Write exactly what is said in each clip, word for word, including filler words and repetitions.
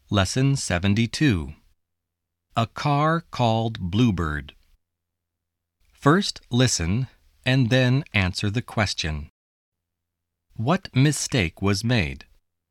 Lesson seventy-two. A car called Bluebird. First listen and then answer the question. What mistake was made?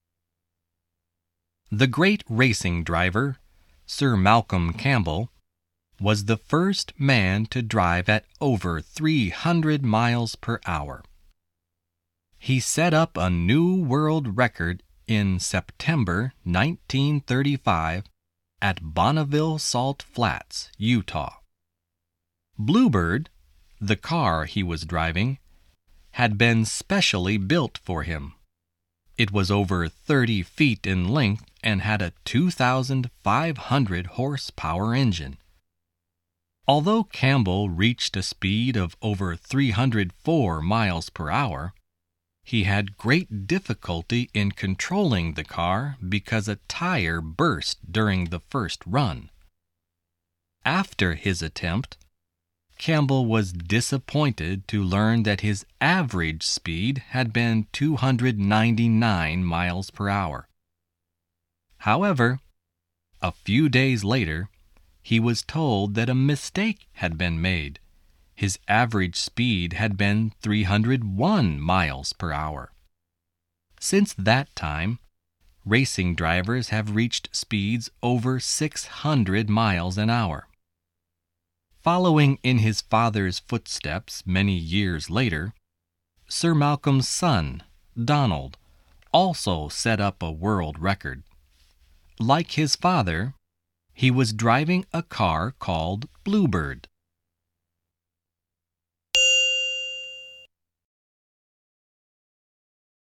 The great racing driver, Sir Malcolm Campbell, was the first man to drive at over three hundred miles per hour. He set up a new world record in September nineteen thirty-five at Bonneville Salt Flats, Utah. Bluebird, the car he was driving, had been specially built for him. It was over thirty feet in length and had a two thousand five hundred horsepower engine. Although Campbell reached a speed of over three hundred four miles per hour, he had great difficulty in controlling the car because a tire burst during the first run. After his attempt, Campbell was disappointed to learn that his average speed had been two hundred ninety-nine miles per hour. However, a few days later, he was told that a mistake had been made. His average speed had been three hundred one miles per hour. Since that time, racing drivers have reached speeds over six hundred miles an hour. Following in his father's footsteps many years later, Sir Malcolm's son, Donald, also set up a world record. Like his father, he was driving a car called Bluebird.